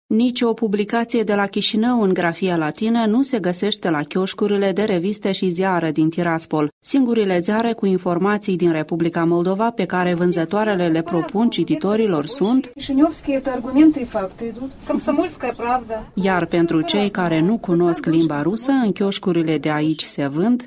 Nici o publicație de la Chișinău în grafia latină nu se găsește la chioșcurile de reviste și ziare din Tiraspol. Singurile ziare cu informații din Republica Moldova pe care vânzătoarele le propun cititorilor sunt iar pentru cei care nu cunosc limba rusă, în chioșcurile de aici se vând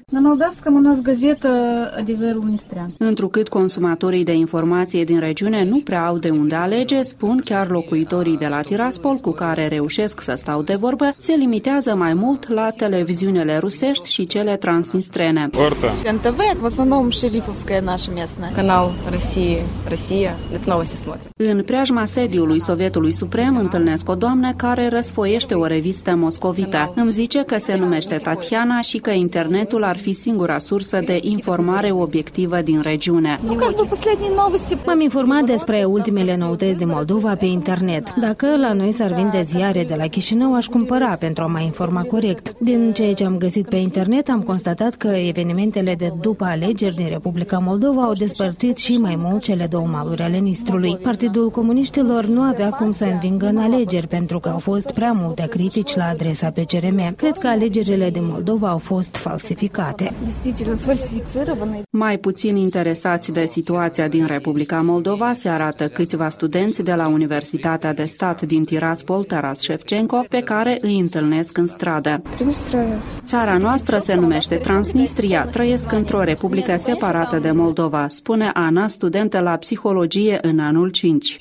întrucât consumatorii de informație din regiune nu prea au de unde alege, spun chiar locuitorii de la Tiraspol cu care reușesc să stau de vorbă, se limitează mai mult la televiziunile rusești și cele transnistrene. НТВ, в основном шерифовская наша местная. Канал Россия, это новости смотрим. În preajma sediului Sovietului Suprem întâlnesc o doamnă care răsfoiește o revistă moscovită. Îmi zice că se numește Tatiana și că internetul ar fi singura sursă de informare obiectivă din regiune. M-am informat despre ultimele noutăți din Moldova pe internet. Dacă la noi s-ar vinde ziare de la Chișinău, aș cumpăra pentru a mă informa corect. Din ceea ce am găsit pe internet, am constatat că evenimentele de după alegeri din Republica Moldova au despărțit și mai mult cele două maluri ale Nistrului. Partidul Comuniștilor nu avea cum să învingă în alegeri pentru că au fost prea multe critici la adresa PCRM. Cred că alegerile din Moldova au fost falsificate. Mai puțin interesați de situația din Republica Moldova se arată câțiva studenți de la Universitatea de Stat din Tiraspol, Taras Shevchenko, pe care îi întâlnesc în stradă. Țara noastră se numește Transnistria, trăiesc într-o republică separată de Moldova, spune Ana, studentă la psihologie în anul 5.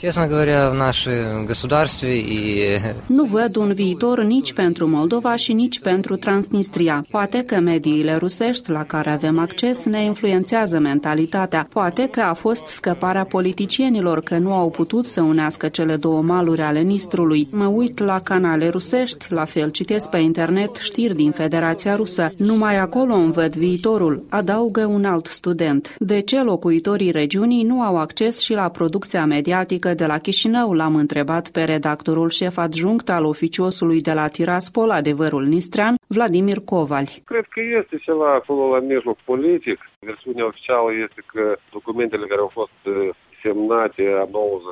Nu văd un viitor nici pentru Moldova și nici pentru Transnistria. Poate că mediile rusești la care avem acces ne influențează mentalitatea. Poate că a fost scăparea politicienilor că nu au putut să unească cele două maluri ale Nistrului. Mă uit la canale rusești, la fel citesc pe internet știri din Federația Rusă. Numai acolo îmi văd viitorul, adaugă un alt student. De ce locuitorii regiunii nu au acces și la producția mediatică de la Chișinău? L-am întrebat pe redactorul șef adjunct al oficiosului de la Tiraspol, Adevărul Nistrean, Vladimir Covali. Cred că este ceva acolo la mijloc politic. Versiunea oficială este că documentele care au fost semnate a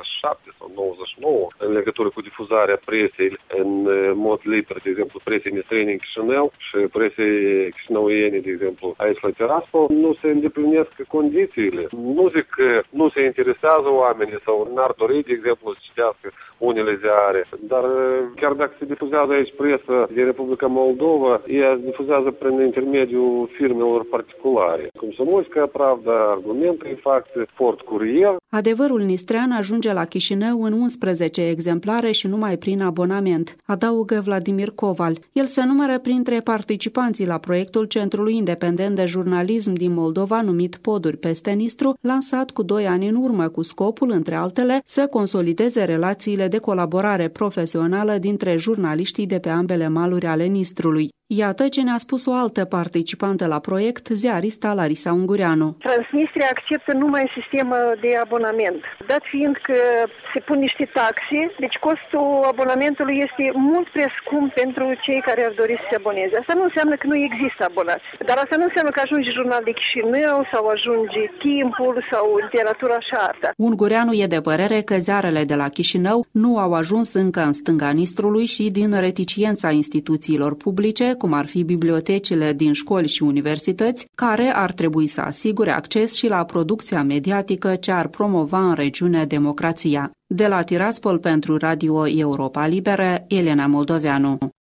97 sau 99 în legătură cu difuzarea presei în mod liber, de exemplu, presei nistrene în Chișinău și presei chișinăuiene, de exemplu, aici la Tiraspol, nu se îndeplinesc condițiile. Nu zic că nu se interesează oamenii sau n-ar dori, de exemplu, să citească unele ziare, dar chiar dacă se difuzează aici presă din Republica Moldova, ea se difuzează prin intermediul firmelor particulare. Комсомольская правда, Аргументы и факты, Sport Curier. Adevărul Nistrean ajunge la Chișinău în 11 exemplare și numai prin abonament, adaugă Vladimir Coval. El se numără printre participanții la proiectul Centrului Independent de Jurnalism din Moldova, numit Poduri peste Nistru, lansat cu 2 ani în urmă, cu scopul, între altele, să consolideze relațiile de colaborare profesională dintre jurnaliștii de pe ambele maluri ale Nistrului. Iată ce ne-a spus o altă participantă la proiect, ziarista Larisa Ungureanu. Transnistria acceptă numai sistemul de abonament, dat fiind că se pun niște taxe, deci costul abonamentului este mult prea scump pentru cei care ar dori să se aboneze. Asta nu înseamnă că nu există abonați, dar asta nu înseamnă că ajunge Jurnal de Chișinău sau ajunge Timpul sau literatura și arta. Ungureanu e de părere că ziarele de la Chișinău nu au ajuns încă în stânga Nistrului și din reticiența instituțiilor publice, cum ar fi bibliotecile din școli și universități, care ar trebui să asigure acces și la producția mediatică ce ar promova în regiune democrația. De la Tiraspol pentru Radio Europa Liberă, Elena Moldoveanu.